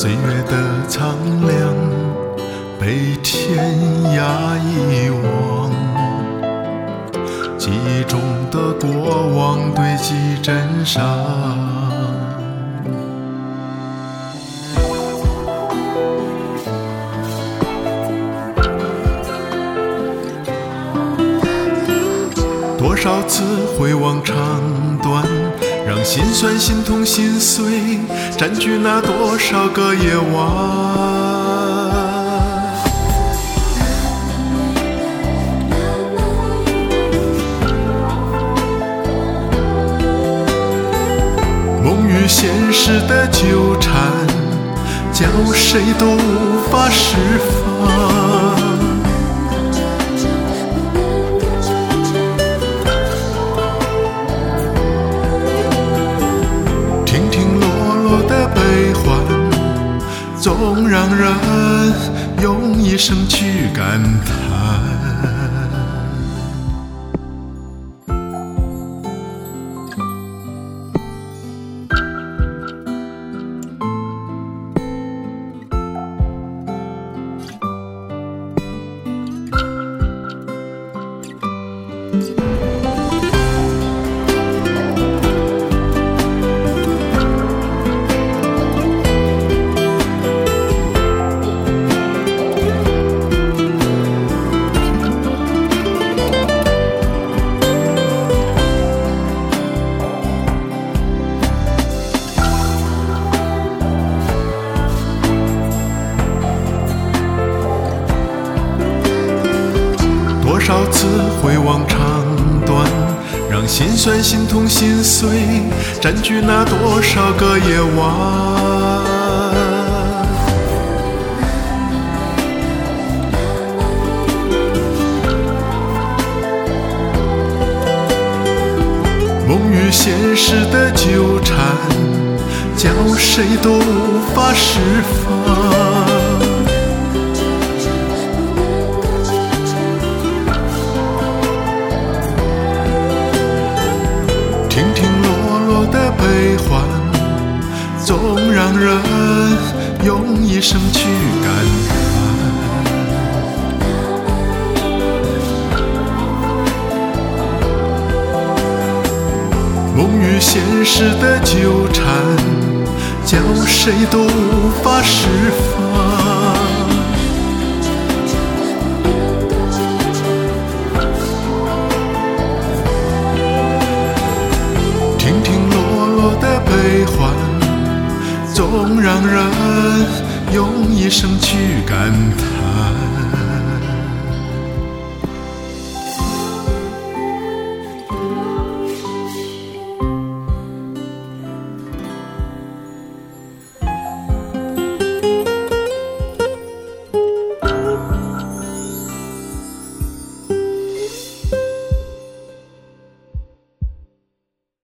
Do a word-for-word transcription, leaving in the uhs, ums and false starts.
岁月的苍凉被天涯遗忘，记忆中的过往堆积真伤。多少次回望长短，让心酸心痛心碎占据那多少个夜晚。梦与现实的纠缠，叫谁都无法释放。总让人用一生去感叹。多少次回望长短，让心酸心痛心碎占据那多少个夜晚。梦与现实的纠缠，叫谁都无法释放。悲欢总让人用一生去感叹。梦与现实的纠缠，叫谁都无法释放。悲欢总让人用一生去感叹。